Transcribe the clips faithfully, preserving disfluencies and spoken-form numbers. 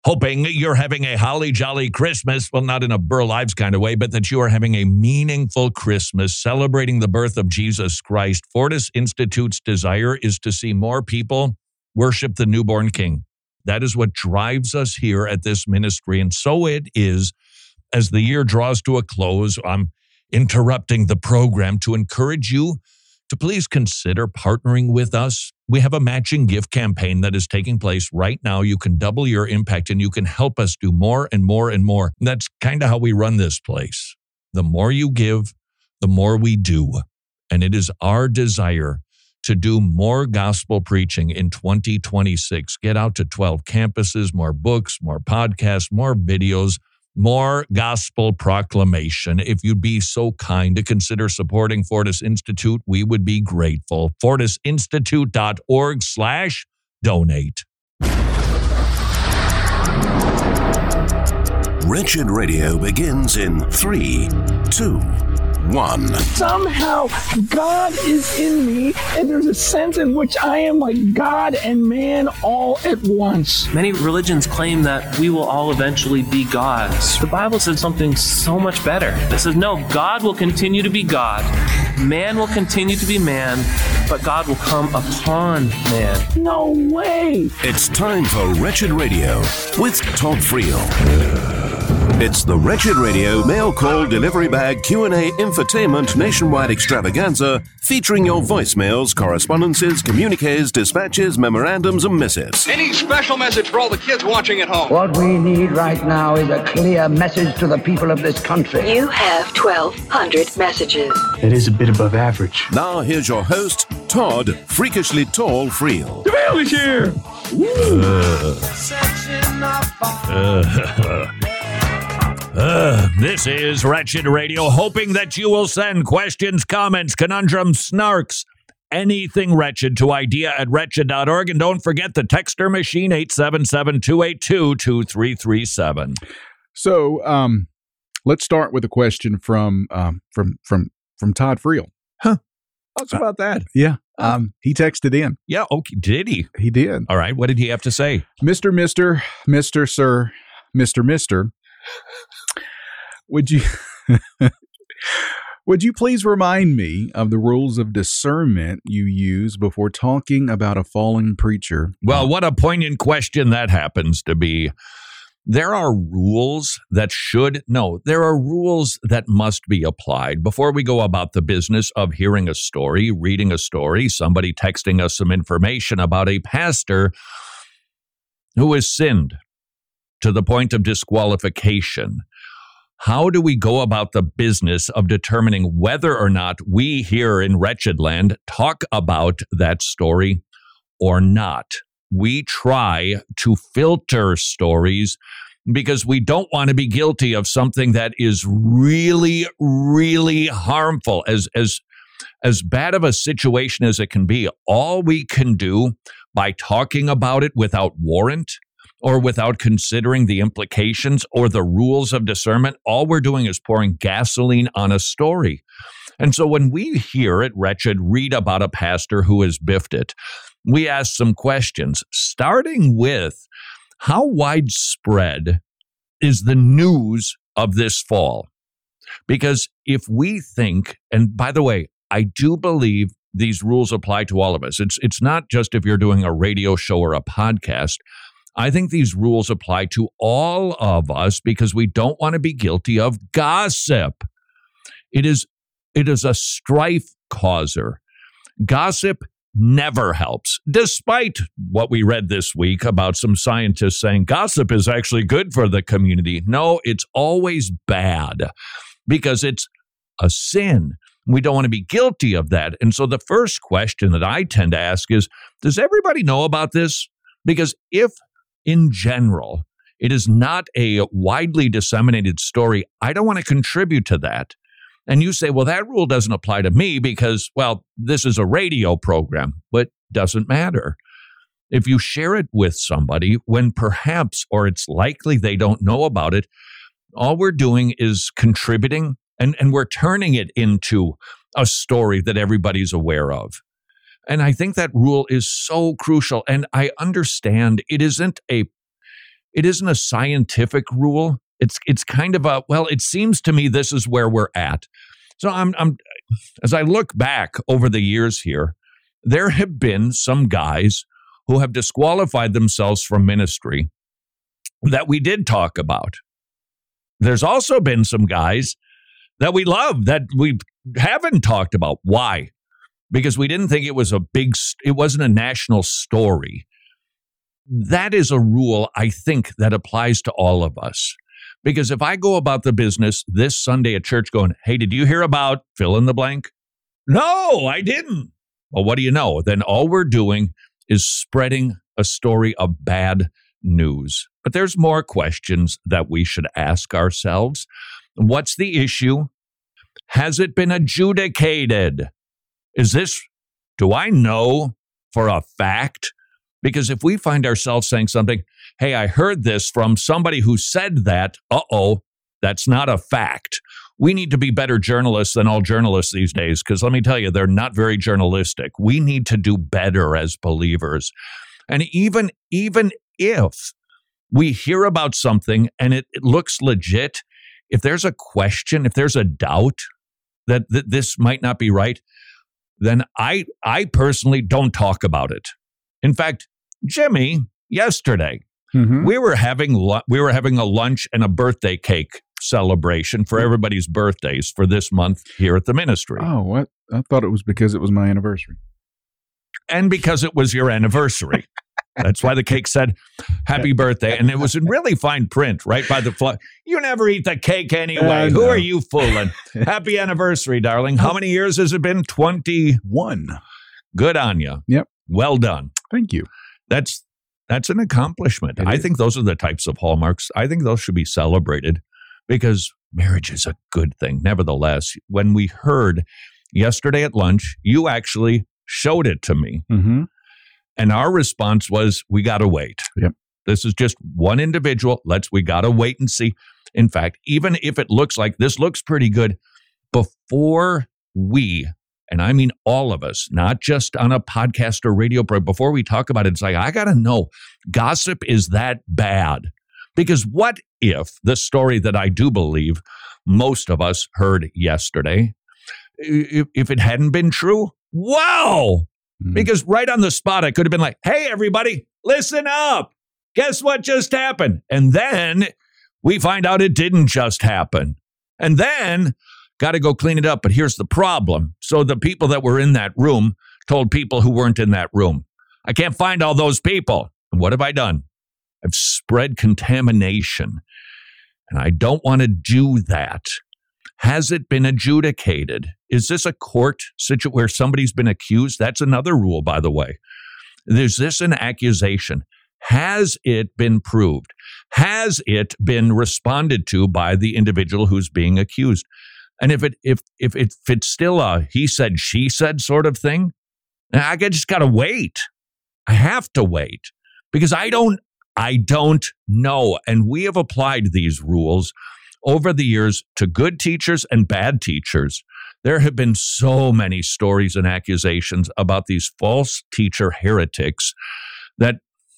hoping you're having a holly jolly Christmas. Well, not in a Burl Ives kind of way, but that you are having a meaningful Christmas, celebrating the birth of Jesus Christ. Fortis Institute's desire is to see more people worship the newborn King. That is what drives us here at this ministry. And so it is, as the year draws to a close, I'm interrupting the program to encourage you to please consider partnering with us. We have a matching gift campaign that is taking place right now. You can double your impact and you can help us do more and more and more. And that's kind of how we run this place. The more you give, the more we do. And it is our desire to do more gospel preaching in twenty twenty-six. Get out to twelve campuses, more books, more podcasts, more videos, more gospel proclamation. If you'd be so kind to consider supporting Fortis Institute, we would be grateful. fortisinstitute.org slash donate. Wretched Radio begins in three, two, one. Somehow God is in me, and there's a sense in which I am like God and man all at once. Many religions claim that we will all eventually be gods. The Bible says something so much better. It says, no, God will continue to be God. Man will continue to be man, but God will come upon man. No way. It's time for Wretched Radio with Todd Friel. It's the Wretched Radio mail call delivery bag Q and A infotainment nationwide extravaganza featuring your voicemails, correspondences, communiques, dispatches, memorandums, and missives. Any special message for all the kids watching at home? What we need right now is a clear message to the people of this country. You have twelve hundred messages. That is a bit above average. Now here's your host, Todd Freakishly Tall Friel. The mail is here. Uh, uh, this is Wretched Radio, hoping that you will send questions, comments, conundrums, snarks, anything wretched to idea at wretched dot org. And don't forget the texter machine, eight seven seven, two eight two, two three three seven. So um, let's start with a question from um, from from from Todd Friel. Huh. What's about that? Yeah. Um, he texted in. Yeah. Okay. Did he? He did. All right. What did he have to say? Mister Mister Mister Sir Mister Mister Would you would you please remind me of the rules of discernment you use before talking about a fallen preacher? Well, what a poignant question that happens to be. There are rules that should, no, there are rules that must be applied before we go about the business of hearing a story, reading a story, somebody texting us some information about a pastor who has sinned to the point of disqualification. How do we go about the business of determining whether or not we here in Wretched Land talk about that story or not? We try to filter stories because we don't want to be guilty of something that is really, really harmful. As, as, as bad of a situation as it can be, all we can do by talking about it without warrant or without considering the implications or the rules of discernment, all we're doing is pouring gasoline on a story. And so when we here at Wretched read about a pastor who has biffed it, we ask some questions, starting with how widespread is the news of this fall? Because if we think, and by the way, I do believe these rules apply to all of us. It's, it's not just if you're doing a radio show or a podcast. I think these rules apply to all of us because we don't want to be guilty of gossip. It is, it is a strife causer. Gossip never helps, despite what we read this week about some scientists saying gossip is actually good for the community. No, it's always bad because it's a sin. We don't want to be guilty of that. And so the first question that I tend to ask is, does everybody know about this? Because if in general it is not a widely disseminated story, I don't want to contribute to that. And you say, well, that rule doesn't apply to me because, well, this is a radio program, but doesn't matter. If you share it with somebody when perhaps, or it's likely they don't know about it, all we're doing is contributing and, and we're turning it into a story that everybody's aware of. And I think that rule is so crucial. And I understand it isn't a it isn't a scientific rule. It's it's kind of a, well, it seems to me this is where we're at. So I'm I'm as I look back over the years here, there have been some guys who have disqualified themselves from ministry that we did talk about. There's also been some guys that we love that we haven't talked about. Why? Because we didn't think it was a big, it wasn't a national story. That is a rule, I think, that applies to all of us. Because if I go about the business this Sunday at church going, hey, did you hear about fill in the blank? No, I didn't. Well, what do you know? Then all we're doing is spreading a story of bad news. But there's more questions that we should ask ourselves. What's the issue? Has it been adjudicated? Is this, do I know for a fact? Because if we find ourselves saying something, hey, I heard this from somebody who said that, uh-oh, that's not a fact. We need to be better journalists than all journalists these days, because let me tell you, they're not very journalistic. We need to do better as believers. And even, even if we hear about something and it, it looks legit, if there's a question, if there's a doubt that, that this might not be right, then I, I personally don't talk about it. In fact, Jimmy, yesterday, mm-hmm. we were having lu- we were having a lunch and a birthday cake celebration for everybody's birthdays for this month here at the ministry. Oh, what? I thought it was because it was my anniversary. And because it was your anniversary. That's why the cake said, happy birthday. And it was in really fine print, right by the flag. You never eat the cake anyway. Uh, Who no. are you fooling? Happy anniversary, darling. How many years has it been? twenty-one. Good on you. Yep. Well done. Thank you. That's that's an accomplishment. It I is. think those are the types of hallmarks. I think those should be celebrated because marriage is a good thing. Nevertheless, when we heard yesterday at lunch, you actually showed it to me. Mm-hmm. And our response was, we got to wait. Yep. This is just one individual. Let's, we got to wait and see. In fact, even if it looks like this looks pretty good, before we, and I mean all of us, not just on a podcast or radio program, before we talk about it, it's like, I got to know, gossip is that bad? Because what if the story that I do believe most of us heard yesterday, if, if it hadn't been true, wow! Mm-hmm. Because right on the spot, I could have been like, hey, everybody, listen up. Guess what just happened? And then we find out it didn't just happen. And then got to go clean it up. But here's the problem. So the people that were in that room told people who weren't in that room, I can't find all those people. And what have I done? I've spread contamination. And I don't want to do that. Has it been adjudicated? Is this a court situation where somebody's been accused? That's another rule, by the way. Is this an accusation? Has it been proved? Has it been responded to by the individual who's being accused? And if it if if, if it's still a he said, she said sort of thing, I just got to wait. I have to wait because I don't I don't know. And we have applied these rules over the years to good teachers and bad teachers. There have been so many stories and accusations about these false teacher heretics that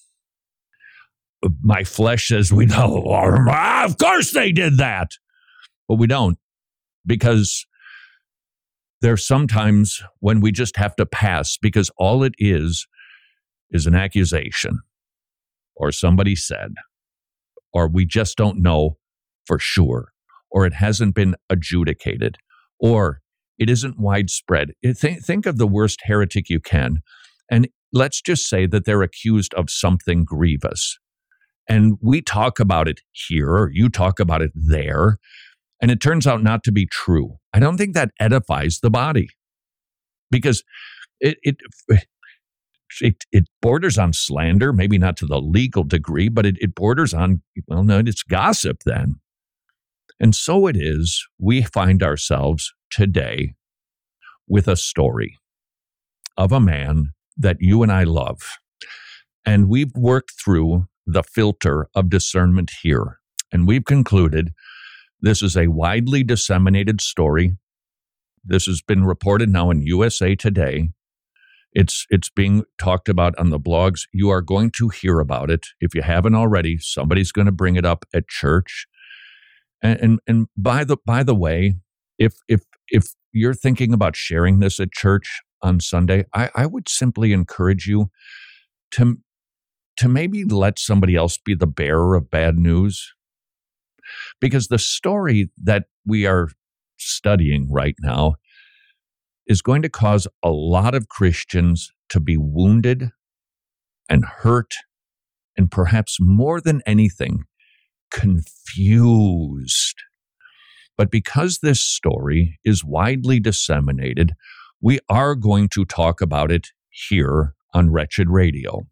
my flesh says, we know, of course they did that. But we don't, because there's sometimes when we just have to pass because all it is is an accusation or somebody said, or we just don't know for sure, or it hasn't been adjudicated, or it isn't widespread. Think, think of the worst heretic you can, and let's just say that they're accused of something grievous. And we talk about it here, or you talk about it there, and it turns out not to be true. I don't think that edifies the body because it it it, it borders on slander, maybe not to the legal degree, but it, it borders on, well, no, it's gossip then. And so it is, we find ourselves today with a story of a man that you and I love. And we've worked through the filter of discernment here. And we've concluded this is a widely disseminated story. This has been reported now in U S A Today. It's it's being talked about on the blogs. You are going to hear about it. If you haven't already, somebody's going to bring it up at church. And and, and by the by the way, if if if you're thinking about sharing this at church on Sunday, I, I would simply encourage you to to maybe let somebody else be the bearer of bad news. Because the story that we are studying right now is going to cause a lot of Christians to be wounded and hurt, and perhaps more than anything, confused. But because this story is widely disseminated, we are going to talk about it here on Wretched Radio.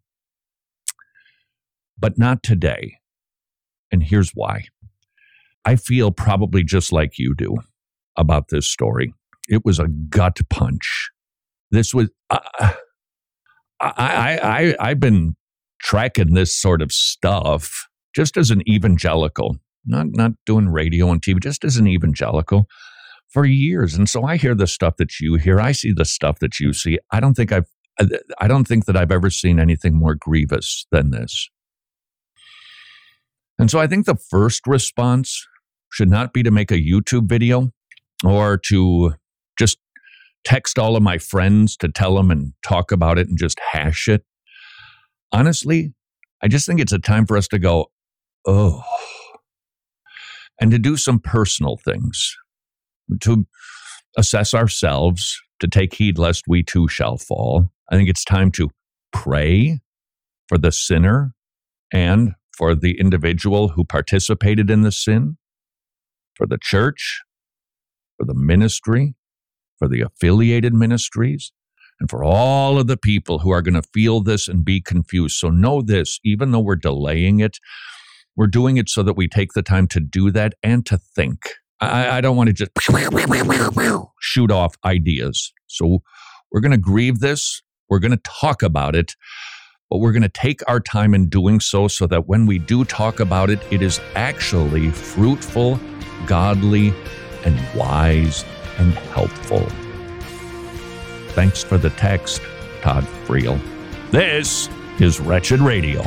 But not today. And here's why. I feel probably just like you do about this story. It was a gut punch. This was, uh, I, I, I, I've been tracking this sort of stuff just as an evangelical, not, not doing radio and T V, just as an evangelical for years. And so I hear the stuff that you hear. I see the stuff that you see. I don't think I've, I don't think that I've ever seen anything more grievous than this. And so I think the first response should not be to make a YouTube video or to just text all of my friends to tell them and talk about it and just hash it. Honestly, I just think it's a time for us to go, oh, and to do some personal things, to assess ourselves, to take heed lest we too shall fall. I think it's time to pray for the sinner and for the individual who participated in the sin, for the church, for the ministry, for the affiliated ministries, and for all of the people who are going to feel this and be confused. So know this, even though we're delaying it, we're doing it so that we take the time to do that and to think. I, I don't want to just shoot off ideas. So we're going to grieve this. We're going to talk about it, but we're going to take our time in doing so so that when we do talk about it, it is actually fruitful, godly, and wise and helpful. Thanks for the text, Todd Friel. This is Wretched Radio.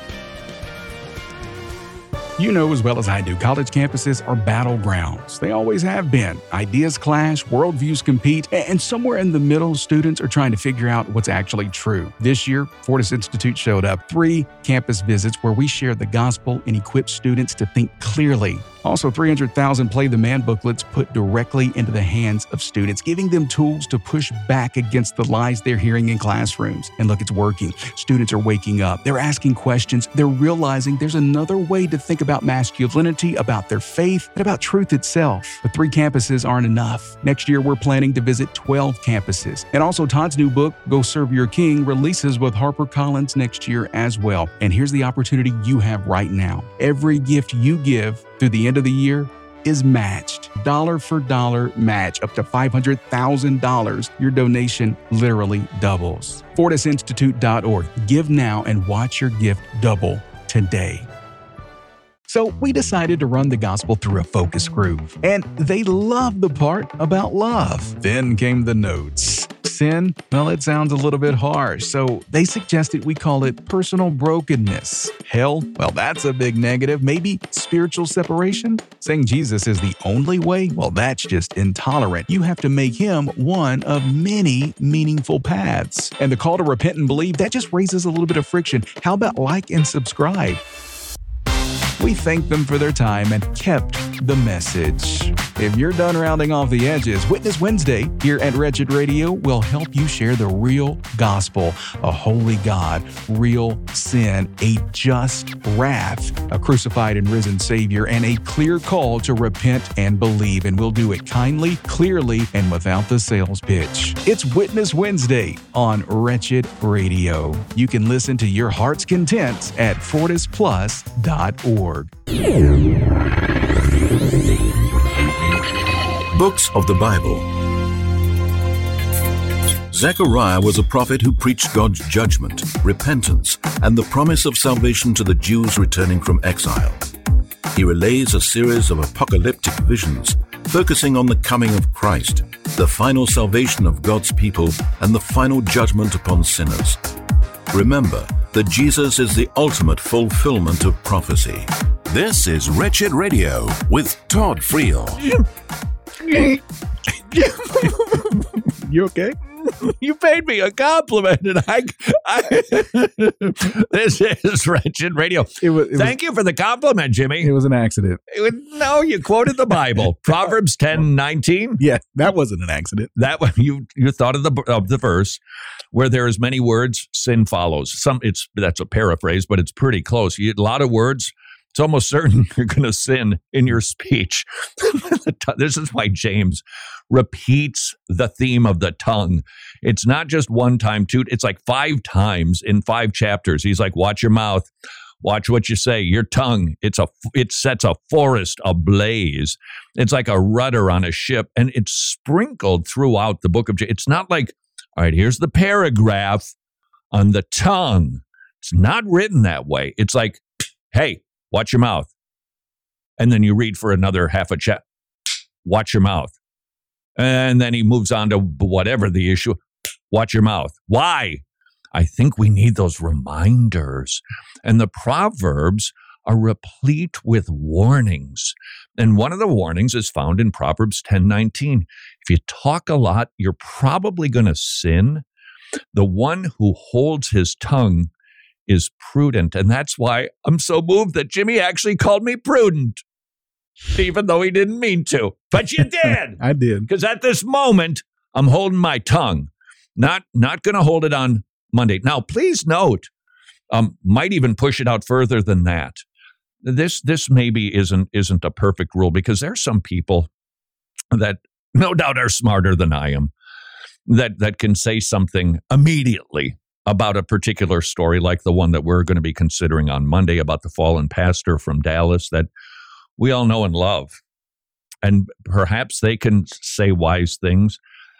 You know as well as I do, college campuses are battlegrounds. They always have been. Ideas clash, worldviews compete, and somewhere in the middle, students are trying to figure out what's actually true. This year, Fortis Institute showed up. Three campus visits where we shared the gospel and equipped students to think clearly. Also, three hundred thousand Play the Man booklets put directly into the hands of students, giving them tools to push back against the lies they're hearing in classrooms. And look, it's working. Students are waking up. They're asking questions. They're realizing there's another way to think about masculinity, about their faith, and about truth itself. But three campuses aren't enough. Next year, we're planning to visit twelve campuses. And also, Todd's new book, Go Serve Your King, releases with HarperCollins next year as well. And here's the opportunity you have right now. Every gift you give through the end of the year is matched. Dollar for dollar match up to five hundred thousand dollars. Your donation literally doubles. Fortis Institute dot org. Give now and watch your gift double today. So we decided to run the gospel through a focus group, and they loved the part about love. Then came the notes. Sin, well, it sounds a little bit harsh, so they suggested we call it personal brokenness. Hell, well, that's a big negative. Maybe spiritual separation? Saying Jesus is the only way? Well, that's just intolerant. You have to make him one of many meaningful paths. And the call to repent and believe, that just raises a little bit of friction. How about like and subscribe? We thanked them for their time and kept the message. If you're done rounding off the edges, Witness Wednesday here at Wretched Radio will help you share the real gospel, a holy God, real sin, a just wrath, a crucified and risen Savior, and a clear call to repent and believe. And we'll do it kindly, clearly, and without the sales pitch. It's Witness Wednesday on Wretched Radio. You can listen to your heart's content at Fortis Plus dot org. Books of the Bible. Zechariah was a prophet who preached God's judgment, repentance, and the promise of salvation to the Jews returning from exile. He relays a series of apocalyptic visions focusing on the coming of Christ, the final salvation of God's people, and the final judgment upon sinners. Remember that Jesus is the ultimate fulfillment of prophecy. This is Wretched Radio with Todd Friel. You okay? You paid me a compliment, and I, I this is Wretched Radio. It was, it Thank was, you for the compliment, Jimmy. It was an accident. It was, no, you quoted the Bible, Proverbs ten nineteen. Yeah, that wasn't an accident. That one you you thought of the of the verse where there is many words, sin follows. Some it's that's a paraphrase, but it's pretty close. You, a lot of words. It's almost certain you're going to sin in your speech. This is why James repeats the theme of the tongue. It's not just one time, two. It's like five times in five chapters. He's like, watch your mouth. Watch what you say. Your tongue, it's a, it sets a forest ablaze. It's like a rudder on a ship, and it's sprinkled throughout the book of James. It's not like, all right, here's the paragraph on the tongue. It's not written that way. It's like, hey, watch your mouth. And then you read for another half a chapter. Watch your mouth. And then he moves on to whatever the issue. Watch your mouth. Why? I think we need those reminders. And the Proverbs are replete with warnings. And one of the warnings is found in Proverbs ten nineteen. If you talk a lot, you're probably going to sin. The one who holds his tongue is prudent. And that's why I'm so moved that Jimmy actually called me prudent, even though he didn't mean to. But you did. I did. Because at this moment, I'm holding my tongue. Not, not going to hold it on Monday. Now, please note, um, might even push it out further than that. This this maybe isn't isn't a perfect rule, because there are some people that no doubt are smarter than I am, that that can say something immediately about a particular story, like the one that we're going to be considering on Monday about the fallen pastor from Dallas that we all know and love. And perhaps they can say wise things.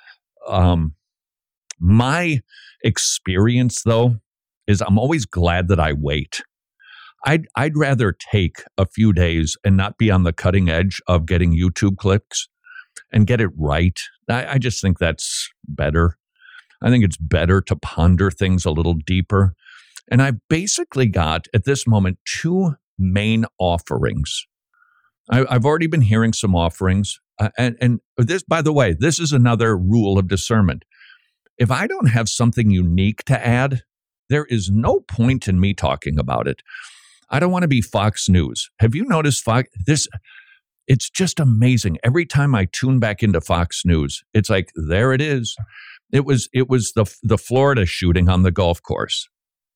Um, my experience, though, is I'm always glad that I wait. I'd, I'd rather take a few days and not be on the cutting edge of getting YouTube clicks and get it right. I, I just think that's better. I think it's better to ponder things a little deeper. And I've basically got, at this moment, two main offerings. I, I've already been hearing some offerings. Uh, and, and this, by the way, this is another rule of discernment. If I don't have something unique to add, there is no point in me talking about it. I don't want to be Fox News. Have you noticed Fox? This, it's just amazing. Every time I tune back into Fox News, it's like, there it is. It was it was the the Florida shooting on the golf course.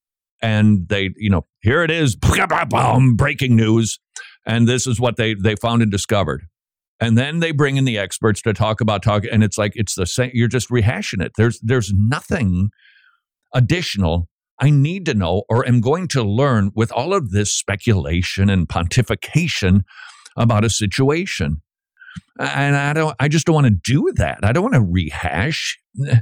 And they, you know, here it is, breaking news. And this is what they, they found and discovered. And then they bring in the experts to talk about talk. And it's like, it's the same. You're just rehashing it. There's there's nothing additional I need to know or am going to learn with all of this speculation and pontification about a situation. And I don't, I just don't want to do that. I don't want to rehash.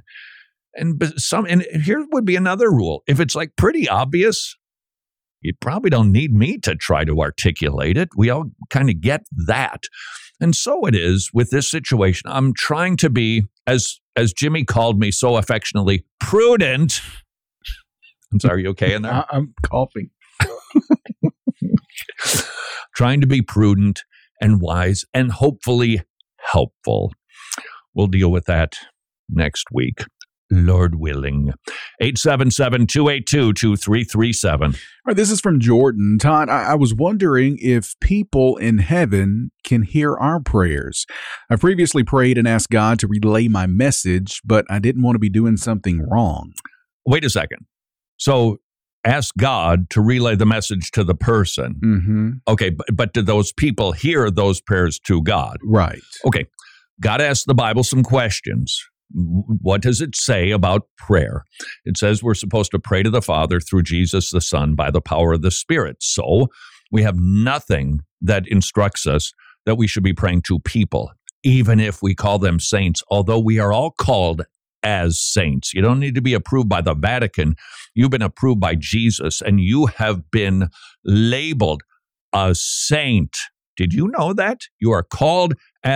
And but some, and here would be another rule. If it's like pretty obvious, you probably don't need me to try to articulate it. We all kind of get that. And so it is with this situation. I'm trying to be, as as Jimmy called me so affectionately, prudent. I'm sorry, you okay in there? I'm coughing. Trying to be prudent and wise and hopefully helpful. We'll deal with that next week, Lord willing. eight seven seven, two eight two, two three three seven. All right, this is from Jordan. Todd, I, I was wondering if people in heaven can hear our prayers. I previously prayed and asked God to relay my message, but I didn't want to be doing something wrong. Wait a second. So ask God to relay the message to the person. Mm-hmm. Okay, but, but do those people hear those prayers to God? Right. Okay, God asked the Bible some questions. What does it say about prayer? It says we're supposed to pray to the Father through Jesus the Son by the power of the Spirit. So we have nothing that instructs us that we should be praying to people, even if we call them saints, although we are all called as saints. You don't need to be approved by the Vatican. You've been approved by Jesus, and you have been labeled a saint. Did you know that? You are called as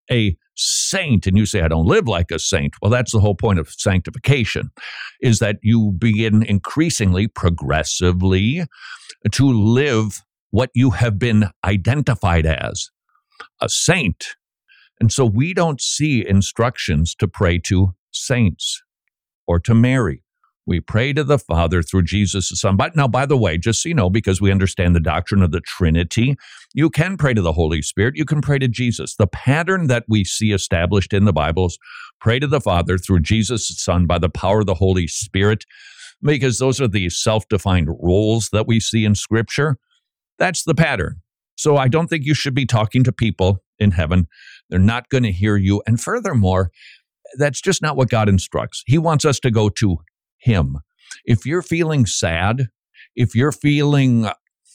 a saint, and you say, I don't live like a saint. Well, that's the whole point of sanctification, is that you begin increasingly, progressively, to live what you have been identified as, a saint. And so we don't see instructions to pray to saints or to Mary. We pray to the Father through Jesus the Son. But now, by the way, just so you know, because we understand the doctrine of the Trinity, you can pray to the Holy Spirit. You can pray to Jesus. The pattern that we see established in the Bible is pray to the Father through Jesus the Son by the power of the Holy Spirit, because those are the self-defined roles that we see in Scripture. That's the pattern. So I don't think you should be talking to people in heaven. They're not going to hear you. And furthermore, that's just not what God instructs. He wants us to go to Him. If you're feeling sad, if you're feeling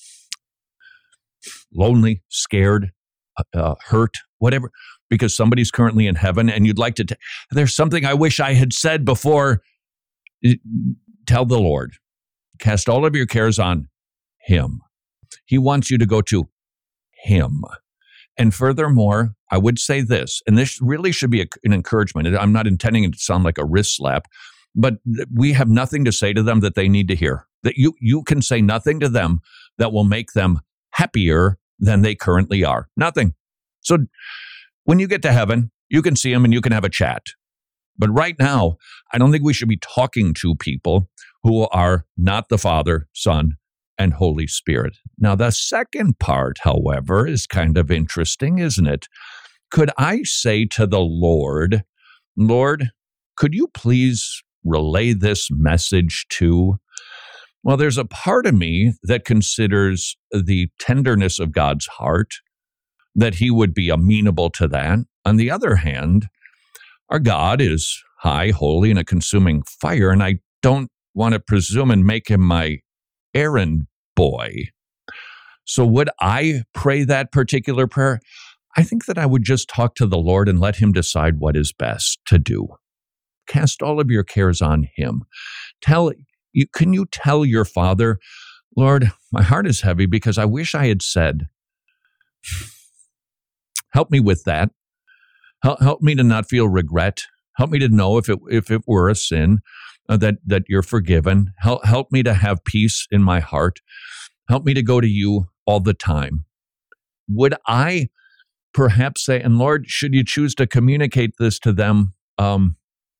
lonely, scared, uh, hurt, whatever, because somebody's currently in heaven and you'd like to, t- there's something I wish I had said before, tell the Lord. Cast all of your cares on Him. He wants you to go to Him. And furthermore, I would say this, and this really should be a, an encouragement. I'm not intending it to sound like a wrist slap, but we have nothing to say to them that they need to hear. That you you can say nothing to them that will make them happier than they currently are. Nothing. So when you get to heaven, you can see them and you can have a chat. But right now, I don't think we should be talking to people who are not the Father, Son, and Holy Spirit. Now, the second part, however, is kind of interesting, isn't it? Could I say to the Lord, Lord, could you please relay this message to? Well, there's a part of me that considers the tenderness of God's heart, that He would be amenable to that. On the other hand, our God is high, holy, and a consuming fire, and I don't want to presume and make Him my errand boy. So would I pray that particular prayer? I think that I would just talk to the Lord and let Him decide what is best to do. Cast all of your cares on Him. Tell you, can you tell your Father, Lord, my heart is heavy because I wish I had said, help me with that. Help, help me to not feel regret. Help me to know if it if it were a sin, uh, that that you're forgiven. Help help me to have peace in my heart. Help me to go to you all the time. Would I perhaps say, and Lord, should you choose to communicate this to them, um,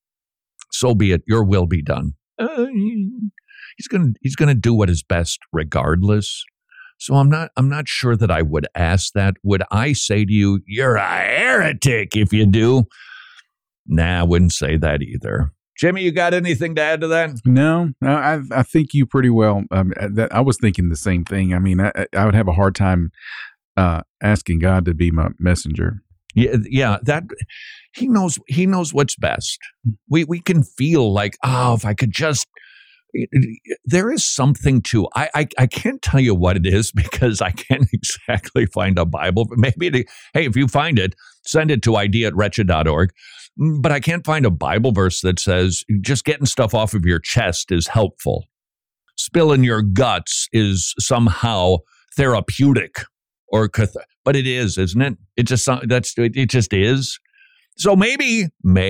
so be it. Your will be done. Uh, he's going he's going to do what is best regardless. So I'm not I'm not sure that I would ask that. Would I say to you, you're a heretic if you do? Nah, I wouldn't say that either. Jimmy, you got anything to add to that? No, I I think you pretty well. Um, that I was thinking the same thing. I mean, I, I would have a hard time uh, asking God to be my messenger. Yeah, yeah. That he knows. He knows what's best. We we can feel like, oh, if I could just. There is something to. I, I I can't tell you what it is because I can't exactly find a Bible. But maybe to, hey, if you find it, send it to idea at wretched dot org. But I can't find a Bible verse that says just getting stuff off of your chest is helpful. Spilling your guts is somehow therapeutic, or cath- but it is, isn't it? It just that's it just is. So maybe,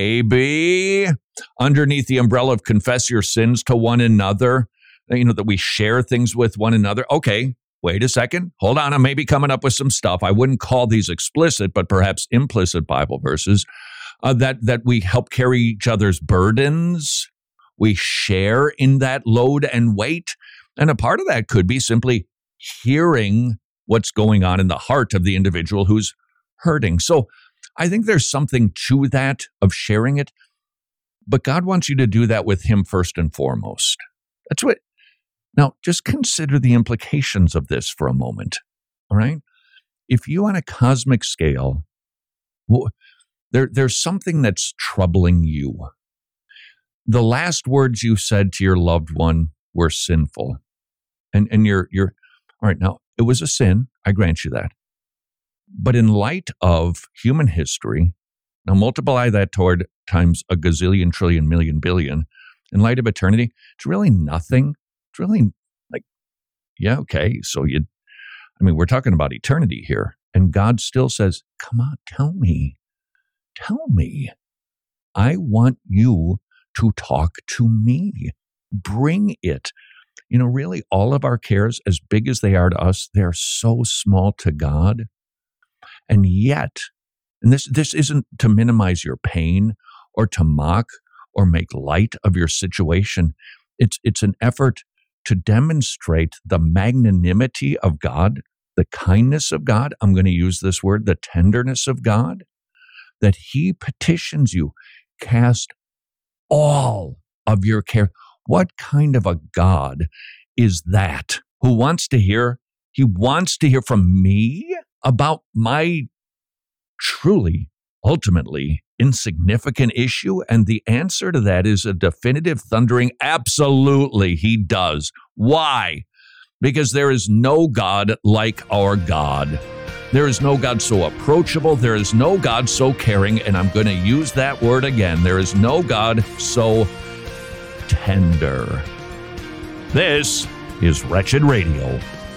maybe underneath the umbrella of confess your sins to one another, you know, that we share things with one another. Okay, wait a second. Hold on. I may be coming up with some stuff. I wouldn't call these explicit, but perhaps implicit Bible verses uh, that, that we help carry each other's burdens. We share in that load and weight. And a part of that could be simply hearing what's going on in the heart of the individual who's hurting. So I think there's something to that of sharing it, but God wants you to do that with Him first and foremost. That's what. Now, just consider the implications of this for a moment, all right? If you on a cosmic scale, well, there, there's something that's troubling you. The last words you said to your loved one were sinful, and, and you're, you're, all right, now, it was a sin, I grant you that. But in light of human history, now multiply that toward times a gazillion, trillion, million, billion. In light of eternity, it's really nothing. It's really like, yeah, okay. So you, I mean, we're talking about eternity here. And God still says, come on, tell me. tell me. I want you to talk to me. Bring it. You know, really, all of our cares, as big as they are to us, they're so small to God. And yet, and this, this isn't to minimize your pain or to mock or make light of your situation. It's, it's an effort to demonstrate the magnanimity of God, the kindness of God. I'm going to use this word, the tenderness of God, that he petitions you, cast all of your care. What kind of a God is that who wants to hear, he wants to hear from me about my truly, ultimately insignificant issue? And the answer to that is a definitive thundering absolutely he does. Why? Because there is no God like our God. There is no God so approachable. There is no God so caring. And I'm going to use that word again. There is no God so tender. This is Wretched Radio.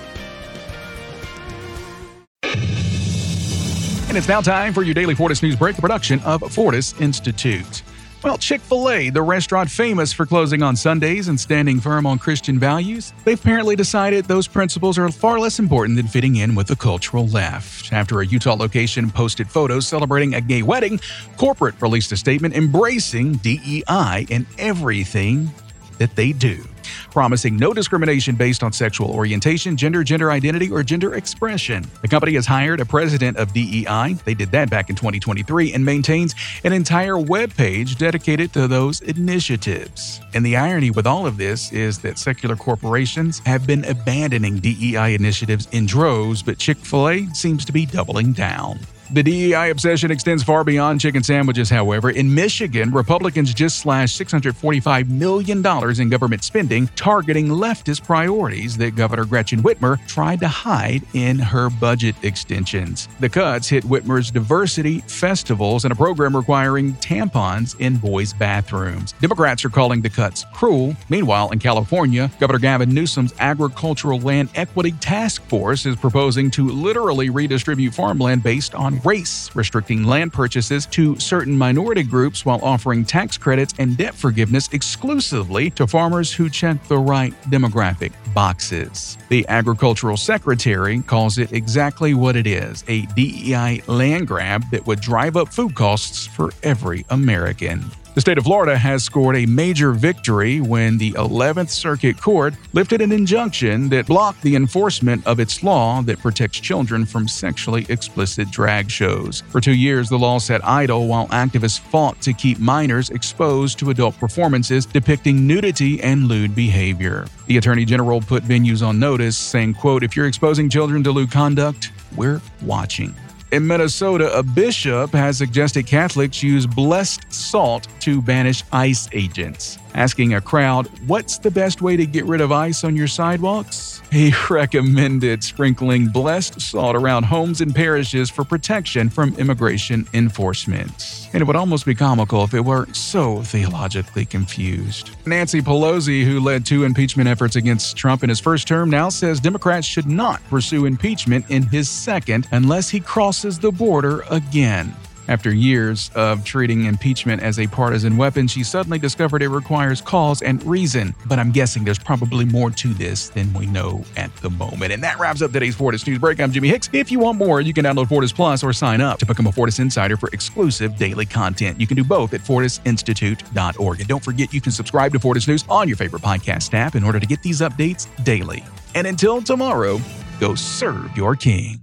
And it's now time for your daily Fortis News Break, the production of Fortis Institute. Well, Chick-fil-A, the restaurant famous for closing on Sundays and standing firm on Christian values, they've apparently decided those principles are far less important than fitting in with the cultural left. After a Utah location posted photos celebrating a gay wedding, corporate released a statement embracing D E I in everything that they do, promising no discrimination based on sexual orientation, gender, gender identity, or gender expression. The company has hired a president of D E I, they did that back in twenty twenty-three, and maintains an entire webpage dedicated to those initiatives. And the irony with all of this is that secular corporations have been abandoning D E I initiatives in droves, but Chick-fil-A seems to be doubling down. The D E I obsession extends far beyond chicken sandwiches, however. In Michigan, Republicans just slashed six hundred forty-five million dollars in government spending, targeting leftist priorities that Governor Gretchen Whitmer tried to hide in her budget extensions. The cuts hit Whitmer's diversity festivals and a program requiring tampons in boys' bathrooms. Democrats are calling the cuts cruel. Meanwhile, in California, Governor Gavin Newsom's Agricultural Land Equity Task Force is proposing to literally redistribute farmland based on race, restricting land purchases to certain minority groups while offering tax credits and debt forgiveness exclusively to farmers who check the right demographic boxes. The agricultural secretary calls it exactly what it is, a D E I land grab that would drive up food costs for every American. The state of Florida has scored a major victory when the eleventh Circuit Court lifted an injunction that blocked the enforcement of its law that protects children from sexually explicit drag shows. For two years, the law sat idle while activists fought to keep minors exposed to adult performances depicting nudity and lewd behavior. The Attorney General put venues on notice, saying, quote, "If you're exposing children to lewd conduct, we're watching." In Minnesota, a bishop has suggested Catholics use blessed salt to banish ICE agents. Asking a crowd, what's the best way to get rid of ICE on your sidewalks? He recommended sprinkling blessed salt around homes and parishes for protection from immigration enforcement. And it would almost be comical if it weren't so theologically confused. Nancy Pelosi, who led two impeachment efforts against Trump in his first term, now says Democrats should not pursue impeachment in his second unless he crosses the border again. After years of treating impeachment as a partisan weapon, she suddenly discovered it requires cause and reason. But I'm guessing there's probably more to this than we know at the moment. And that wraps up today's Fortis News Break. I'm Jimmy Hicks. If you want more, you can download Fortis Plus or sign up to become a Fortis Insider for exclusive daily content. You can do both at fortis institute dot org. And don't forget, you can subscribe to Fortis News on your favorite podcast app in order to get these updates daily. And until tomorrow, go serve your king.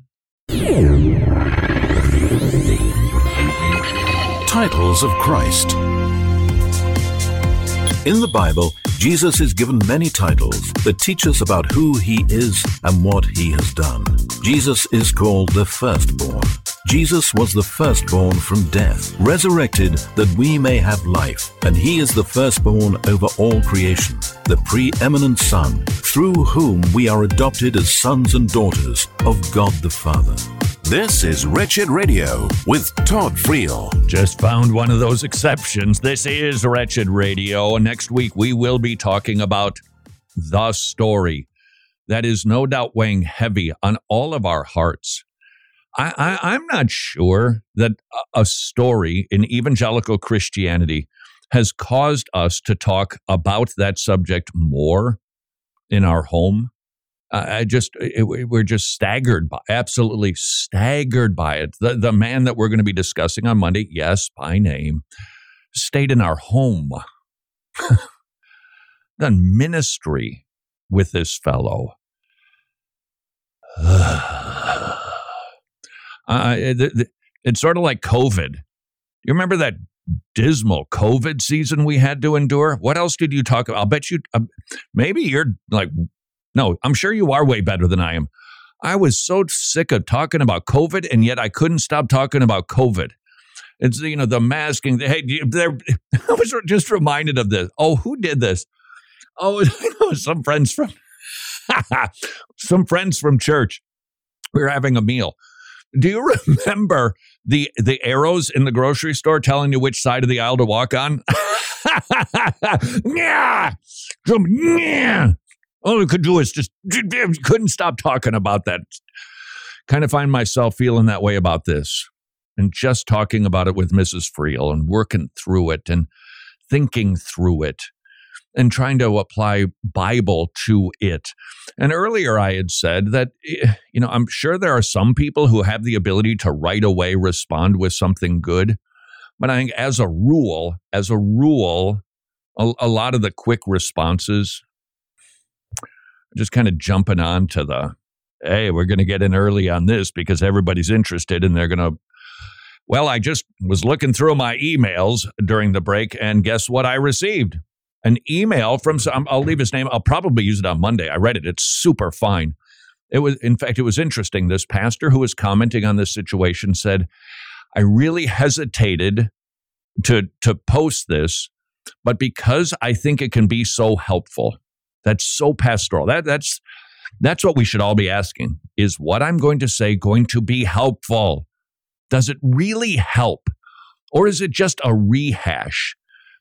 Titles of Christ. In the Bible, Jesus is given many titles that teach us about who he is and what he has done. Jesus is called the firstborn. Jesus was the firstborn from death, resurrected that we may have life, and he is the firstborn over all creation, the preeminent Son, through whom we are adopted as sons and daughters of God the Father. This is Wretched Radio with Todd Friel. Just found one of those exceptions. This is Wretched Radio. Next week, we will be talking about the story that is no doubt weighing heavy on all of our hearts. I, I, I'm not sure that a, a story in evangelical Christianity has caused us to talk about that subject more in our home. Uh, I just, it, we're just staggered by, absolutely staggered by it. The, the man that we're going to be discussing on Monday, yes, by name, stayed in our home, done ministry with this fellow. uh, it, it's sort of like COVID. You remember that dismal COVID season we had to endure? What else did you talk about? I'll bet you, uh, maybe you're like, no, I'm sure you are way better than I am. I was so sick of talking about COVID, and yet I couldn't stop talking about COVID. It's, you know, the masking. Hey, I was just reminded of this. Oh, who did this? Oh, I know some friends from, some friends from church. We were having a meal. Do you remember the the arrows in the grocery store telling you which side of the aisle to walk on? Yeah, yeah. All we could do is just couldn't stop talking about that. Kind of find myself feeling that way about this, and just talking about it with Missus Friel and working through it and thinking through it and trying to apply Bible to it. And earlier I had said that, you know, I'm sure there are some people who have the ability to right away respond with something good. But I think as a rule, as a rule, a, a lot of the quick responses, just kind of jumping on to the, hey, we're going to get in early on this because everybody's interested and they're going to, well, I just was looking through my emails during the break and guess what I received? An email from, I'll leave his name, I'll probably use it on Monday. I read it. It's super fine. It was, in fact, it was interesting. This pastor who was commenting on this situation said, I really hesitated to, to post this, but because I think it can be so helpful. That's so pastoral. That, that's, that's what we should all be asking. Is what I'm going to say going to be helpful? Does it really help? Or is it just a rehash?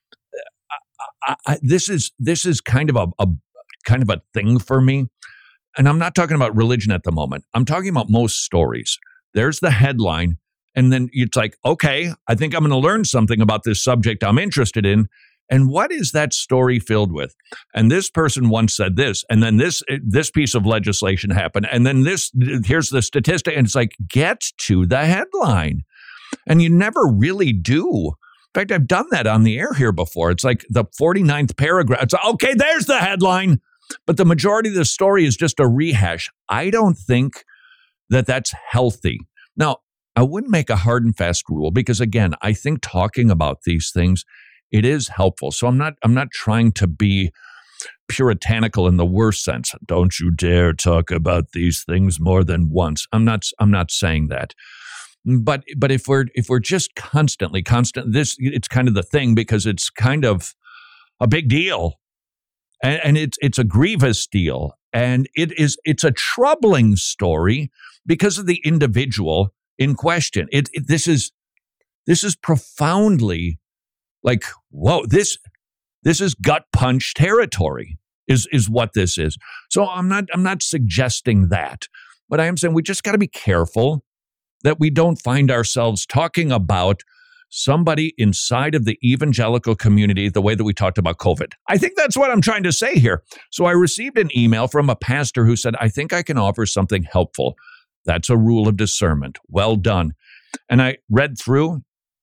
I, I, this is this is kind of a, a kind of a thing for me. And I'm not talking about religion at the moment. I'm talking about most stories. There's the headline. And then it's like, okay, I think I'm going to learn something about this subject I'm interested in. And what is that story filled with? And this person once said this, and then this this piece of legislation happened, and then this, here's the statistic, and it's like, get to the headline. And you never really do. In fact, I've done that on the air here before. It's like the forty-ninth paragraph. It's like, okay, there's the headline. But the majority of the story is just a rehash. I don't think that that's healthy. Now, I wouldn't make a hard and fast rule because, again, I think talking about these things, it is helpful. So I'm not I'm not trying to be puritanical in the worst sense. Don't you dare talk about these things more than once. I'm not I'm not saying that. But but if we're if we're just constantly constant this it's kind of the thing because it's kind of a big deal. And, and it's it's a grievous deal. And it is it's a troubling story because of the individual in question. It, it this is this is profoundly like, whoa, this this is gut punch territory is is what this is. So I'm not I'm not suggesting that, but I am saying we just got to be careful that we don't find ourselves talking about somebody inside of the evangelical community the way that we talked about COVID. I think that's what I'm trying to say here. So I received an email from a pastor who said, I think I can offer something helpful. That's a rule of discernment. Well done. And I read through,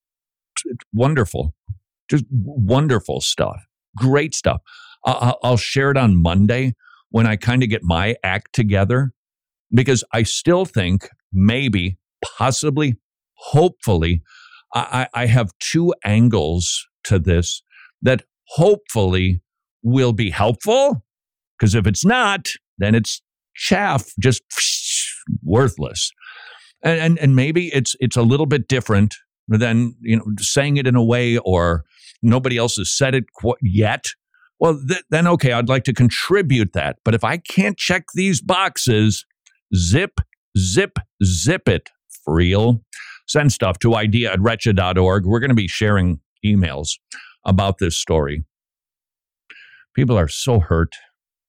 wonderful. Just wonderful stuff. Great stuff. Uh, I'll share it on Monday when I kind of get my act together because I still think maybe, possibly, hopefully, I, I have two angles to this that hopefully will be helpful because if it's not, then it's chaff, just worthless. And, and, and maybe it's it's a little bit different than, you know, saying it in a way or nobody else has said it qu- yet, well, th- then, okay, I'd like to contribute that. But if I can't check these boxes, zip, zip, zip it, Friel. Send stuff to idea at wretched dot org. We're going to be sharing emails about this story. People are so hurt.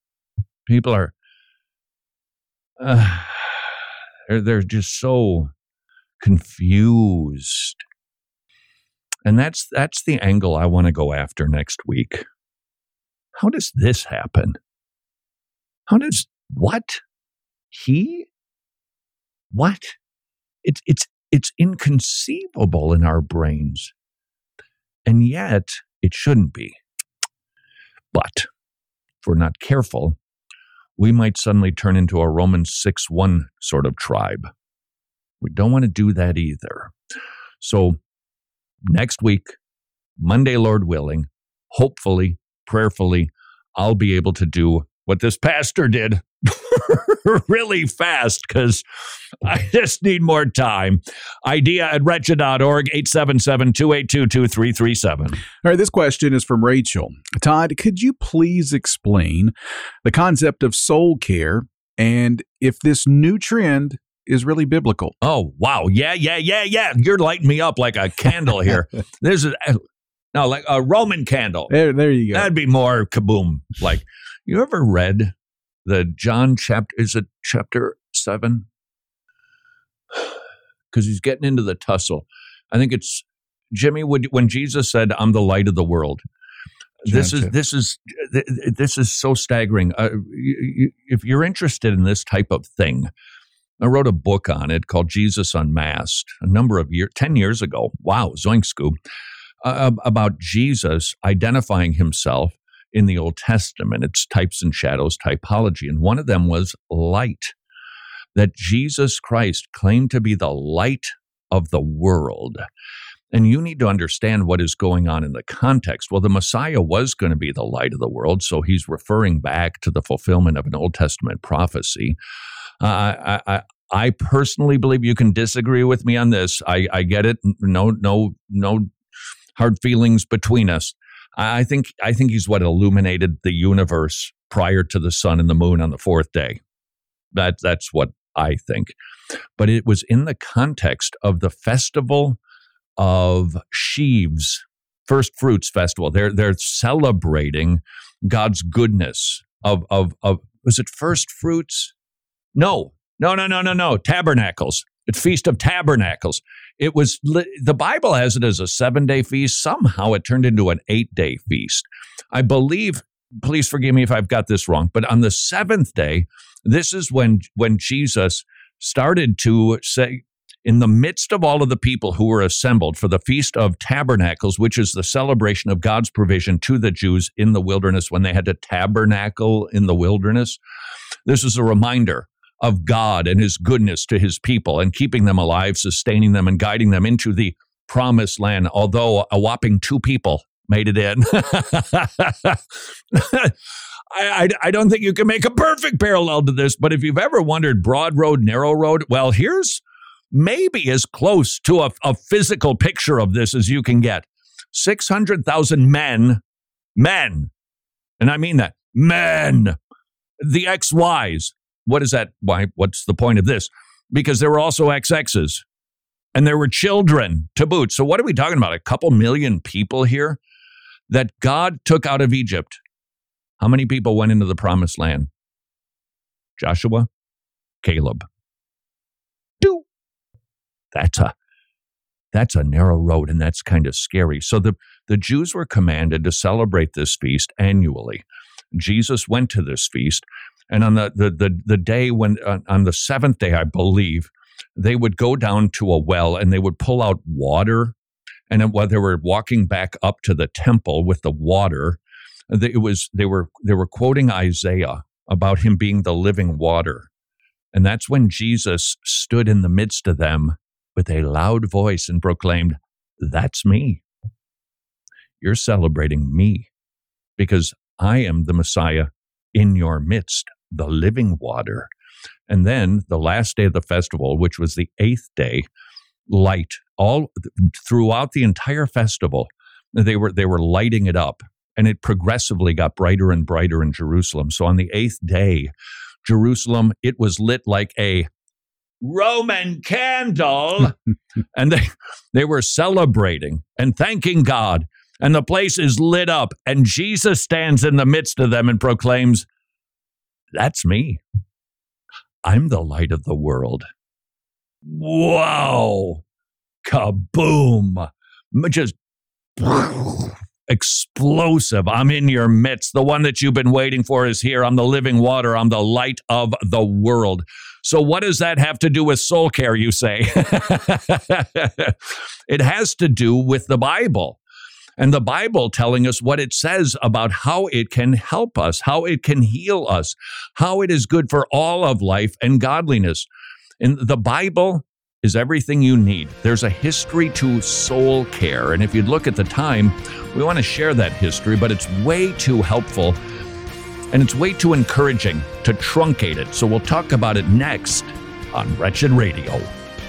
People are, uh, they're, they're just so confused. And that's that's the angle I want to go after next week. How does this happen? How does what? He? What? It's it's it's inconceivable in our brains. And yet it shouldn't be. But if we're not careful, we might suddenly turn into a Romans six one sort of tribe. We don't want to do that either. So next week, Monday, Lord willing, hopefully, prayerfully, I'll be able to do what this pastor did really fast because I just need more time. Idea at wretched dot org, eight seven seven, two eight two, two three three seven. All right, this question is from Rachel. Todd, could you please explain the concept of soul care and if this new trend is really biblical? Oh, wow. Yeah, yeah, yeah, yeah. You're lighting me up like a candle here. There's a, no, like a Roman candle. There, there you go. That'd be more kaboom. Like, you ever read the John chapter, is it chapter seven? Because he's getting into the tussle. I think it's, Jimmy, would, when Jesus said, I'm the light of the world. This is, this is, this is so staggering. Uh, you, you, if you're interested in this type of thing, I wrote a book on it called Jesus Unmasked a number of years, ten years ago. Wow, zoink scoop, uh, about Jesus identifying himself in the Old Testament. It's types and shadows typology. And one of them was light, that Jesus Christ claimed to be the light of the world. And you need to understand what is going on in the context. Well, the Messiah was going to be the light of the world, so he's referring back to the fulfillment of an Old Testament prophecy. Uh, I, I, I personally believe you can disagree with me on this. I, I get it. No, no, no hard feelings between us. I think I think he's what illuminated the universe prior to the sun and the moon on the fourth day. That that's what I think. But it was in the context of the festival of sheaves, first fruits festival. They're they're celebrating God's goodness of of of was it first fruits? No, no, no, no, no, no. Tabernacles. It's Feast of Tabernacles. It was, the Bible has it as a seven-day feast. Somehow it turned into an eight-day feast. I believe, please forgive me if I've got this wrong, but on the seventh day, this is when, when Jesus started to say, in the midst of all of the people who were assembled for the Feast of Tabernacles, which is the celebration of God's provision to the Jews in the wilderness when they had to tabernacle in the wilderness, this is a reminder of God and his goodness to his people and keeping them alive, sustaining them, and guiding them into the promised land, although a whopping two people made it in. I, I, I don't think you can make a perfect parallel to this, but if you've ever wondered broad road, narrow road, well, here's maybe as close to a, a physical picture of this as you can get. six hundred thousand men, men, and I mean that, men, the X Ys. What is that? Why? What's the point of this? Because there were also X Xs and there were children to boot. So what are we talking about? A couple million people here that God took out of Egypt. How many people went into the promised land? Joshua, Caleb. Two. That's a, that's a narrow road, and that's kind of scary. So the, the Jews were commanded to celebrate this feast annually. Jesus went to this feast. And on the, the, the, the day when, uh, on the seventh day, I believe, they would go down to a well and they would pull out water. And while they were walking back up to the temple with the water, it was they were they were quoting Isaiah about him being the living water. And that's when Jesus stood in the midst of them with a loud voice and proclaimed, "That's me. You're celebrating me because I am the Messiah in your midst, the living water." And then the last day of the festival, which was the eighth day, light all throughout the entire festival. They were they were lighting it up, and it progressively got brighter and brighter in Jerusalem. So on the eighth day, Jerusalem, it was lit like a Roman candle, and they they were celebrating and thanking God. And the place is lit up, and Jesus stands in the midst of them and proclaims, "That's me. I'm the light of the world." Whoa. Kaboom. Just explosive. I'm in your midst. The one that you've been waiting for is here. I'm the living water. I'm the light of the world. So what does that have to do with soul care, you say? It has to do with the Bible. And the Bible telling us what it says about how it can help us, how it can heal us, how it is good for all of life and godliness. And the Bible is everything you need. There's a history to soul care. And if you look at the time, we want to share that history, but it's way too helpful and it's way too encouraging to truncate it. So we'll talk about it next on Wretched Radio.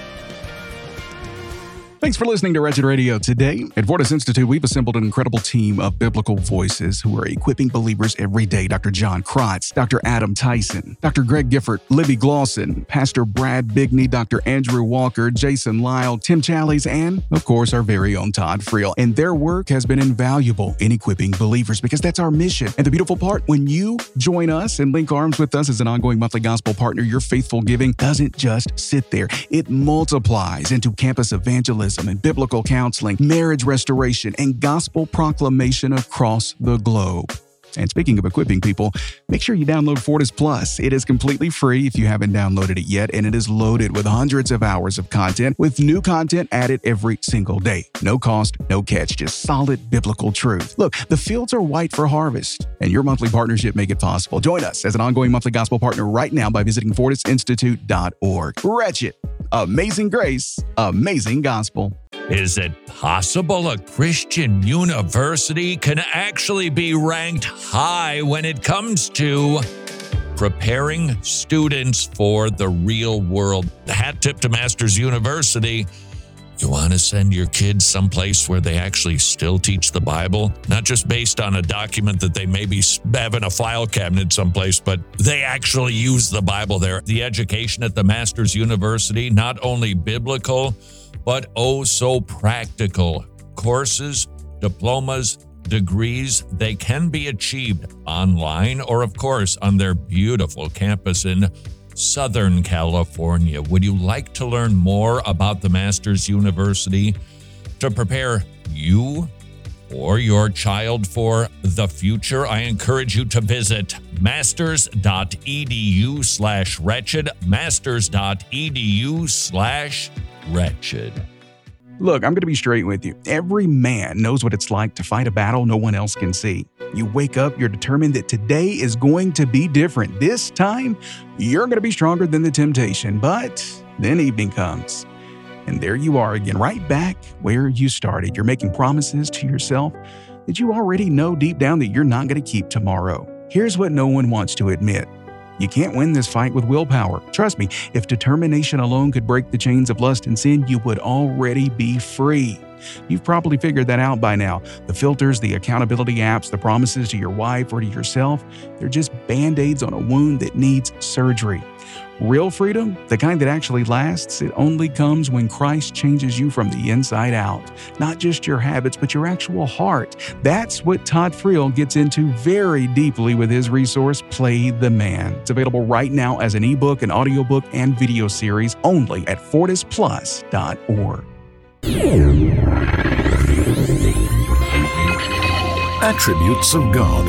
Thanks for listening to Wretched Radio. Today, at Fortis Institute, we've assembled an incredible team of biblical voices who are equipping believers every day. Doctor John Krotz, Doctor Adam Tyson, Doctor Greg Gifford, Libby Glosson, Pastor Brad Bigney, Doctor Andrew Walker, Jason Lyle, Tim Challies, and, of course, our very own Todd Friel. And their work has been invaluable in equipping believers because that's our mission. And the beautiful part, when you join us and link arms with us as an ongoing monthly gospel partner, your faithful giving doesn't just sit there. It multiplies into campus evangelism and biblical counseling, marriage restoration, and gospel proclamation across the globe. And speaking of equipping people, make sure you download Fortis Plus. It is completely free if you haven't downloaded it yet, and it is loaded with hundreds of hours of content with new content added every single day. No cost, no catch, just solid biblical truth. Look, the fields are white for harvest, and your monthly partnership make it possible. Join us as an ongoing monthly gospel partner right now by visiting fortis institute dot org. Wretched, amazing grace, amazing gospel. Is it possible a Christian university can actually be ranked high when it comes to preparing students for the real world? Hat tip to Masters University. You want to send your kids someplace where they actually still teach the Bible? Not just based on a document that they maybe have in a file cabinet someplace, but they actually use the Bible there. The education at the Masters University, not only biblical, but oh so practical. Courses, diplomas, degrees, they can be achieved online or, of course, on their beautiful campus in Southern California. Would you like to learn more about the Masters University to prepare you or your child for the future? I encourage you to visit masters.edu slash wretched, masters.edu slash wretched. Look, I'm going to be straight with you. Every man knows what it's like to fight a battle no one else can see. You wake up, you're determined that today is going to be different. This time, you're going to be stronger than the temptation. But then evening comes, and there you are again, right back where you started. You're making promises to yourself that you already know deep down that you're not going to keep tomorrow. Here's what no one wants to admit. You can't win this fight with willpower. Trust me, if determination alone could break the chains of lust and sin, you would already be free. You've probably figured that out by now. The filters, the accountability apps, the promises to your wife or to yourself, they're just band-aids on a wound that needs surgery. Real freedom, the kind that actually lasts, it only comes when Christ changes you from the inside out. Not just your habits, but your actual heart. That's what Todd Friel gets into very deeply with his resource, Play the Man. It's available right now as an ebook, an audiobook, and video series only at fortis plus dot org. Attributes of God.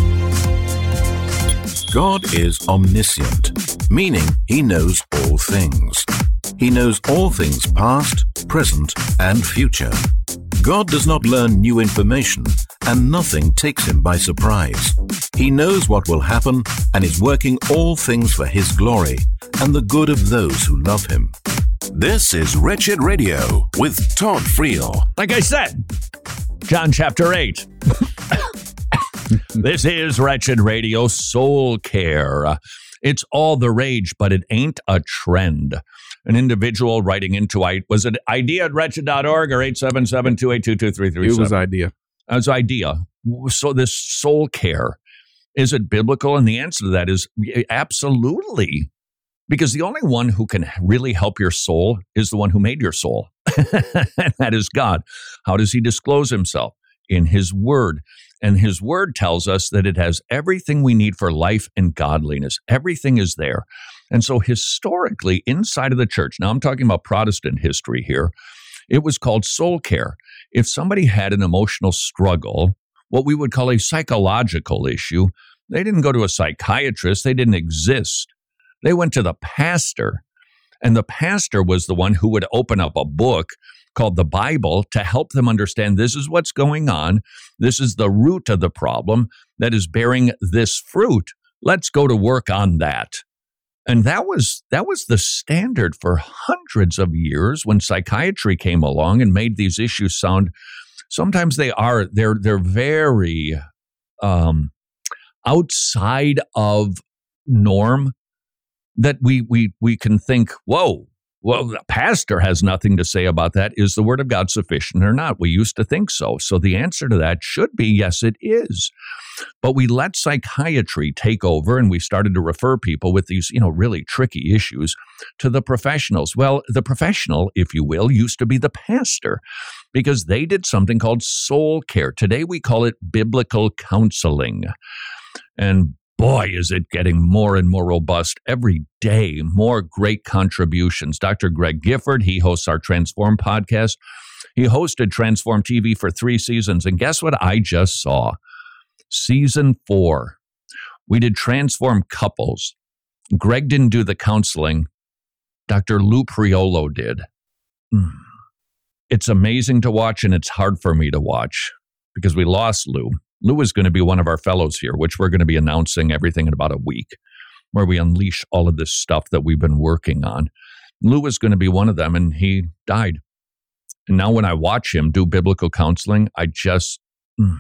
God is omniscient, meaning he knows all things. He knows all things past, present, and future. God does not learn new information, and nothing takes him by surprise. He knows what will happen and is working all things for his glory and the good of those who love him. This is Wretched Radio with Todd Friel. Like I said, John chapter eight. This is Wretched Radio Soul Care. It's all the rage, but it ain't a trend. An individual writing into, I was it idea at wretched dot org or eight seven seven, two eight two, two three three seven? It was idea. It was idea. So this soul care, is it biblical? And the answer to that is absolutely. Because the only one who can really help your soul is the one who made your soul. And that is God. How does he disclose himself? In his word. And his word tells us that it has everything we need for life and godliness. Everything is there. And so historically, inside of the church, now I'm talking about Protestant history here, it was called soul care. If somebody had an emotional struggle, what we would call a psychological issue, they didn't go to a psychiatrist. They didn't exist. They went to the pastor, and the pastor was the one who would open up a book called the Bible to help them understand this is what's going on. This is the root of the problem that is bearing this fruit. Let's go to work on that. And that was that was the standard for hundreds of years when psychiatry came along and made these issues sound. Sometimes they are they're they're very um, outside of norm that we we we can think, whoa, well, the pastor has nothing to say about that. Is the word of God sufficient or not? We used to think so. So the answer to that should be yes, it is. But we let psychiatry take over, and we started to refer people with these, you know, really tricky issues to the professionals. Well, the professional, if you will, used to be the pastor because they did something called soul care. Today we call it biblical counseling. And boy, is it getting more and more robust every day, more great contributions. Doctor Greg Gifford, he hosts our Transform podcast. He hosted Transform T V for three seasons. And guess what I just saw? Season four. We did Transform Couples. Greg didn't do the counseling. Doctor Lou Priolo did. Mm. It's amazing to watch, and it's hard for me to watch because we lost Lou. Lou is going to be one of our fellows here, which we're going to be announcing everything in about a week, where we unleash all of this stuff that we've been working on. Lou is going to be one of them, and he died. And now when I watch him do biblical counseling, I just, mm,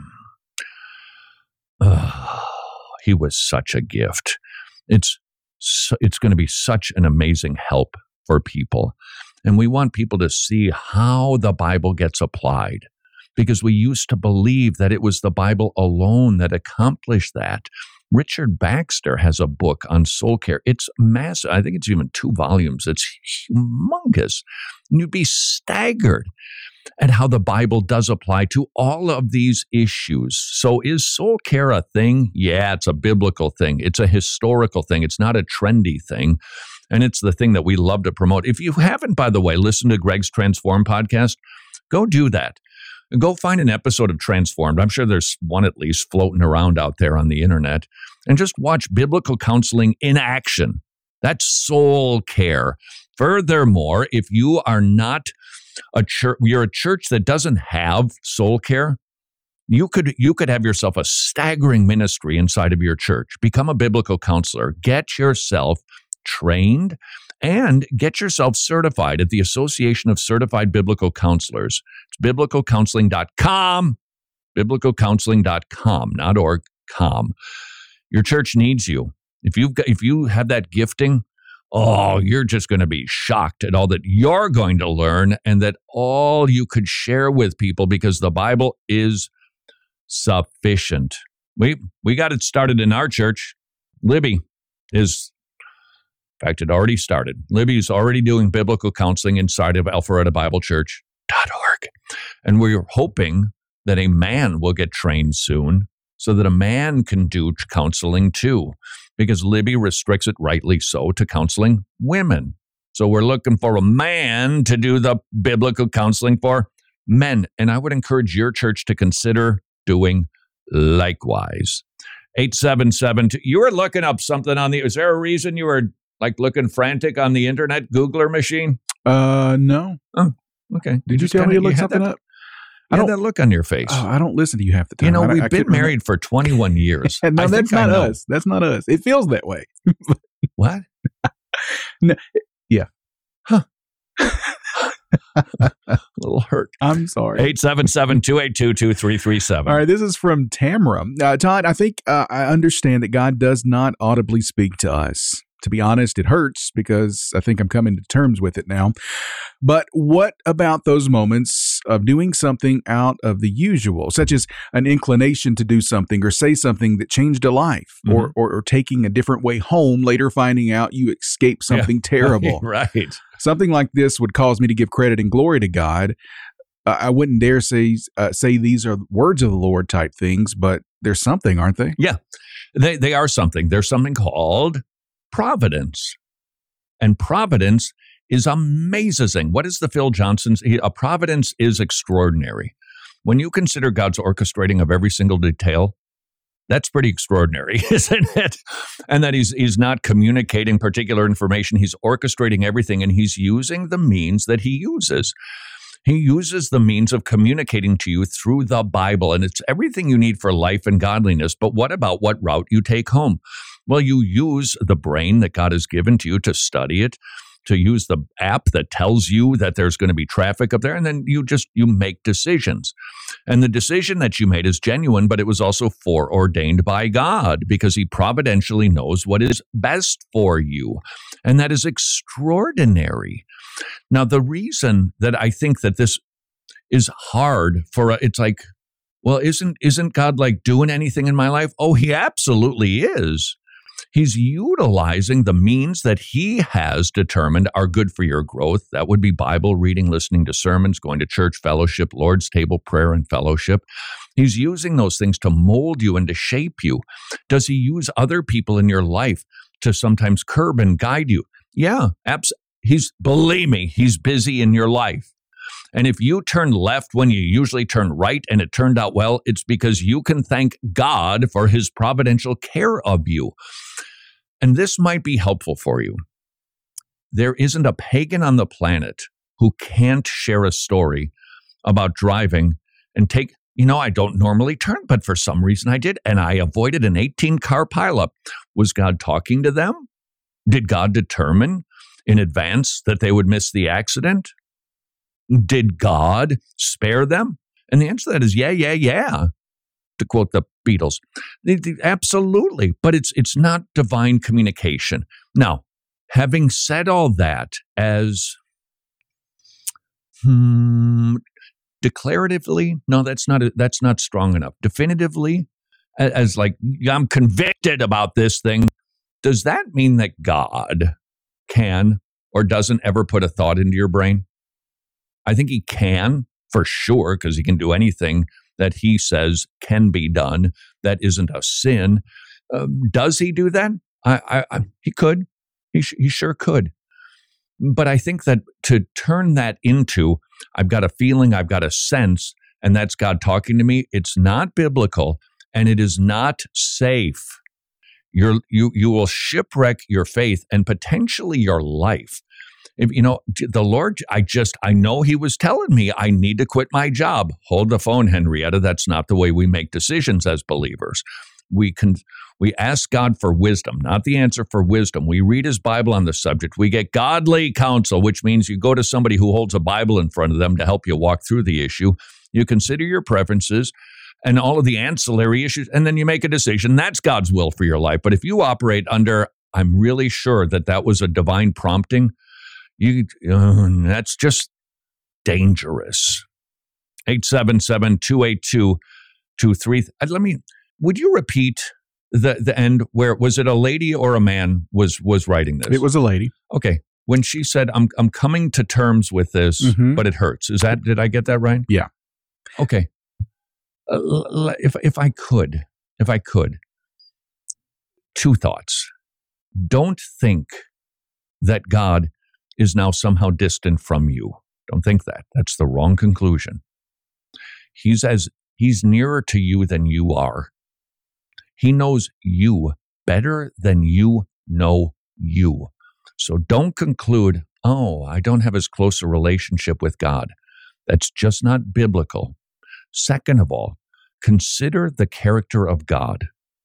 oh, he was such a gift. It's so, it's going to be such an amazing help for people. And we want people to see how the Bible gets applied, because we used to believe that it was the Bible alone that accomplished that. Richard Baxter has a book on soul care. It's massive. I think it's even two volumes. It's humongous. And you'd be staggered at how the Bible does apply to all of these issues. So is soul care a thing? Yeah, it's a biblical thing. It's a historical thing. It's not a trendy thing. And it's the thing that we love to promote. If you haven't, by the way, listened to Greg's Transform podcast, go do that. Go find an episode of Transformed. I'm sure there's one at least floating around out there on the internet. And just watch biblical counseling in action. That's soul care. Furthermore, if you are not a church, you're a church that doesn't have soul care, you could you could have yourself a staggering ministry inside of your church. Become a biblical counselor. Get yourself trained and get yourself certified at the Association of Certified Biblical Counselors. It's biblical counseling dot com, biblical counseling dot com, not org, com. Your church needs you. If you've got, if you have that gifting, oh, you're just going to be shocked at all that you're going to learn and that all you could share with people, because the Bible is sufficient. We we got it started in our church. Libby is In fact, it already started. Libby's already doing biblical counseling inside of Alpharetta Bible Church dot org. And we're hoping that a man will get trained soon so that a man can do counseling too, because Libby restricts it, rightly so, to counseling women. So we're looking for a man to do the biblical counseling for men. And I would encourage your church to consider doing likewise. eight seven seven two. You were looking up something on the, is there a reason you were like looking frantic on the internet Googler machine? Uh, no. Oh, okay. Did you, you tell kinda, me to look something that, up? I don't that look on your face. Oh, I don't listen to you half the time. You know, I, we've I been married remember. for twenty-one years. no, I that's not us. That's not us. It feels that way. What? no, yeah. Huh. A little hurt. I'm sorry. eight seven seven, two eight two, two three three seven. All right, this is from Tamara. Uh, Todd, I think uh, I understand that God does not audibly speak to us. To be honest, it hurts because I think I'm coming to terms with it now. But what about those moments of doing something out of the usual, such as an inclination to do something or say something that changed a life, mm-hmm. or, or or taking a different way home, later finding out you escaped something yeah. terrible? Right. Something like this would cause me to give credit and glory to God. Uh, I wouldn't dare say uh, say these are words of the Lord type things, but there's something, aren't they? Yeah, they they are something. There's something called providence. And providence is amazing. What is the Phil Johnson's? He, a providence is extraordinary. When you consider God's orchestrating of every single detail, that's pretty extraordinary, isn't it? And that he's he's not communicating particular information. He's orchestrating everything, and he's using the means that he uses. He uses the means of communicating to you through the Bible, and it's everything you need for life and godliness. But what about what route you take home? Well, you use the brain that God has given to you to study it, to use the app that tells you that there's going to be traffic up there, and then you just, you make decisions. And the decision that you made is genuine, but it was also foreordained by God because he providentially knows what is best for you. And that is extraordinary. Now, the reason that I think that this is hard for, a, it's like, well, isn't isn't God like doing anything in my life? Oh, he absolutely is. He's utilizing the means that he has determined are good for your growth. That would be Bible reading, listening to sermons, going to church fellowship, Lord's table prayer and fellowship. He's using those things to mold you and to shape you. Does he use other people in your life to sometimes curb and guide you? Yeah, absolutely. He's, believe me, he's busy in your life. And if you turn left when you usually turn right and it turned out well, it's because you can thank God for his providential care of you. And this might be helpful for you. There isn't a pagan on the planet who can't share a story about driving and take, you know, I don't normally turn, but for some reason I did, and I avoided an eighteen-car pileup. Was God talking to them? Did God determine in advance that they would miss the accident? Did God spare them? And the answer to that is yeah, yeah, yeah, to quote the Beatles. Absolutely, but it's it's not divine communication. Now, having said all that, as hmm, declaratively, no, that's not a, that's not strong enough. Definitively, as like, I'm convicted about this thing, does that mean that God can or doesn't ever put a thought into your brain? I think he can, for sure, because he can do anything that he says can be done that isn't a sin. Um, does he do that? I, I, I, he could. He, sh- he sure could. But I think that to turn that into, I've got a feeling, I've got a sense, and that's God talking to me, it's not biblical, and it is not safe. You're, you you will shipwreck your faith and potentially your life. If, you know, the Lord, I just, I know he was telling me I need to quit my job. Hold the phone, Henrietta. That's not the way we make decisions as believers. We can, we ask God for wisdom, not the answer for wisdom. We read his Bible on the subject. We get godly counsel, which means you go to somebody who holds a Bible in front of them to help you walk through the issue. You consider your preferences and all of the ancillary issues, and then you make a decision. That's God's will for your life. But if you operate under, I'm really sure that that was a divine prompting, You, uh, that's just dangerous. eight seven seven, two eight two, two three Let me, would you repeat the, the end where, was it a lady or a man was, was writing this? It was a lady. Okay. When she said, I'm, I'm coming to terms with this, mm-hmm. but it hurts. Is that, did I get that right? Yeah. Okay. Uh, if, if I could, if I could, two thoughts. Don't think that God is now somehow distant from you. Don't think that. That's the wrong conclusion. He's as he's nearer to you than you are. He knows you better than you know you. So don't conclude, oh, I don't have as close a relationship with God. That's just not biblical. Second of all, consider the character of God.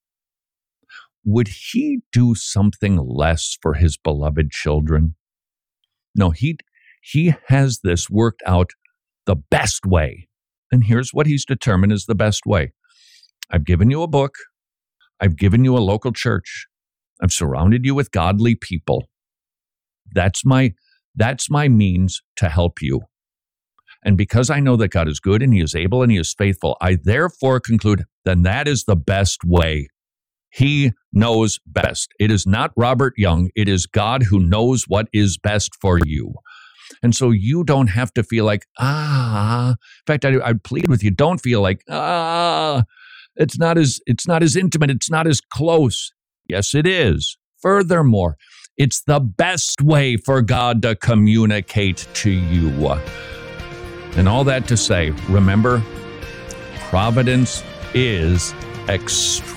Would he do something less for his beloved children? No, he he has this worked out the best way. And here's what he's determined is the best way. I've given you a book. I've given you a local church. I've surrounded you with godly people. That's my that's my means to help you. And because I know that God is good and he is able and he is faithful, I therefore conclude then that is the best way. He knows best. It is not Robert Young. It is God who knows what is best for you. And so you don't have to feel like, ah, in fact, I, I plead with you, don't feel like, ah, it's not as, it's not as intimate. It's not as close. Yes, it is. Furthermore, It's the best way for God to communicate to you. And all that to say, remember, providence is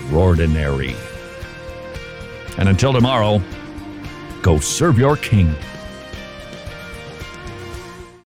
extraordinary. And until tomorrow, go serve your King.